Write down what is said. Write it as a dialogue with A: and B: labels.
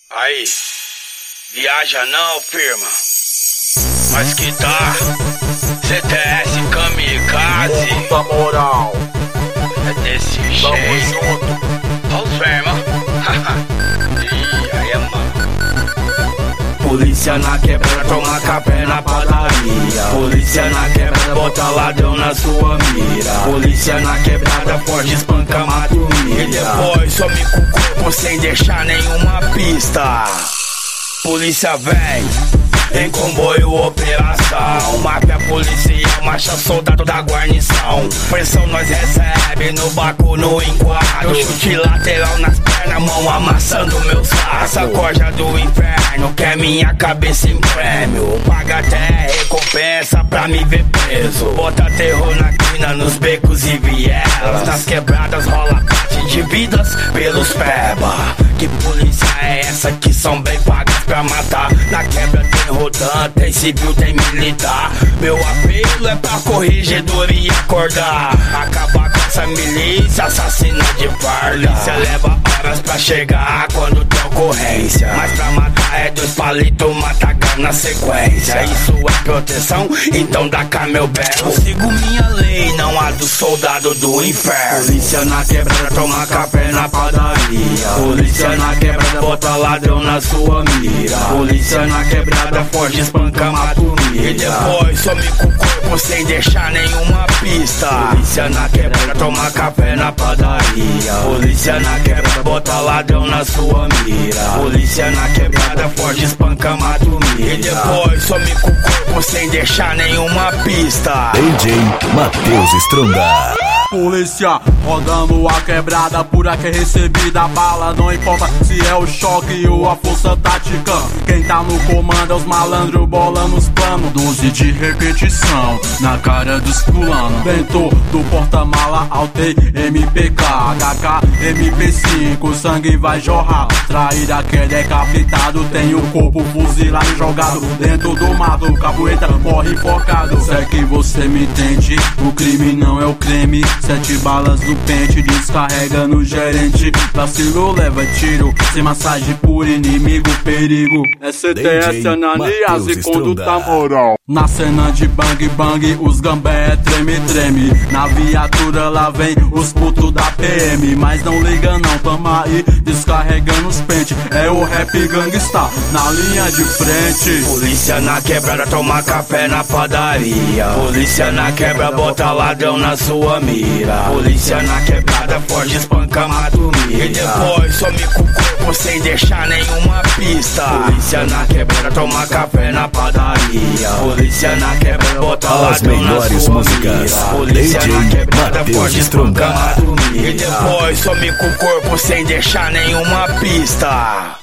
A: Aí, viaja não, firma. Mas que tá? CTS Kamikaze.
B: Puta moral.
A: É desse
B: Tamo
A: jeito.
B: junto.
A: Olha os verma. Ih, aí é mano.
C: Polícia na quebrada, toma café na padaria. Polícia na quebrada, bota ladrão na sua mira. Polícia na quebrada, foge, espanca, mata o
A: E depois some com o corpo sem deixar nenhuma pista. Polícia vem em comboio, operação. Máfia policial, marcha soldado da guarnição. Pressão nós recebe no baco, no enquadro. Chute lateral nas pernas, mão amassando meu saco. Essa corja do inferno quer minha cabeça em prêmio. Paga até recompensa pra me ver preso. Bota terror na quina, nos becos e vielas. Nas quebradas rola parte de vidas pelos peba. Que polícia é essa que são bem pagas pra matar? Na quebra tem rodante, tem civil, tem militar. Meu apelo é pra corregedor e acordar. Acabar com essa milícia, assassina de farda. Polícia leva horas pra chegar quando tem ocorrência. Mas pra matar é dois palitos, mata na sequência. Isso é proteção, então dá cá meu berro. Sigo minha lei, não a do soldado do inferno.
C: Polícia na quebrada, toma café na padaria. Polícia na quebrada, bota ladrão na sua mira. Polícia na quebrada, foge, espanca, mata o mira.
A: E depois some com o corpo sem deixar nenhuma pista.
C: Polícia na quebrada, toma café na padaria. Polícia na quebrada, bota ladrão na sua mira. Polícia na quebrada, foge, espanca, mata o mira.
A: E depois some com o corpo sem deixar nenhuma pista.
D: DJ Matheus Stronda.
B: Polícia rodando a quebrada, por aqui recebida bala. Não importa se é o choque ou a força tática. Quem tá no comando é os malandros bolando os planos. 12 de repetição na cara dos fulano. Dentro do porta-mala, altei MPK, HK, MP5, sangue vai jorrar. Traíra que é decapitado, tem o corpo fuzilado jogado dentro do mato. Capoeira morre focado. Se é que você me entende, o crime não é o creme. 7 balas no pente, descarrega no gerente. Vacilo leva tiro, sem massagem por inimigo, perigo. É CTS, Ananias e conduta moral. Na cena de bang bang, os gambé treme treme. Na viatura lá vem os putos da PM. Mas não liga não, tamo aí descarregando os pente. É o rap gangsta na linha de frente.
C: Polícia na quebrada, toma café na padaria. Polícia na quebra, bota ladrão na sua mira. Polícia na quebrada, foge, espanca, mata o mira.
A: E depois some com o corpo sem deixar nenhuma pista.
C: Polícia na quebrada, toma café na padaria. Polícia na quebrada, bota ladrão na
D: melhores
C: sua
D: músicas.
C: mira. Polícia
D: DJ
C: na quebrada,
D: Matheus
C: foge, espanca,
D: Stronda.
C: mata o mira.
A: E depois some com o corpo sem deixar nenhuma pista.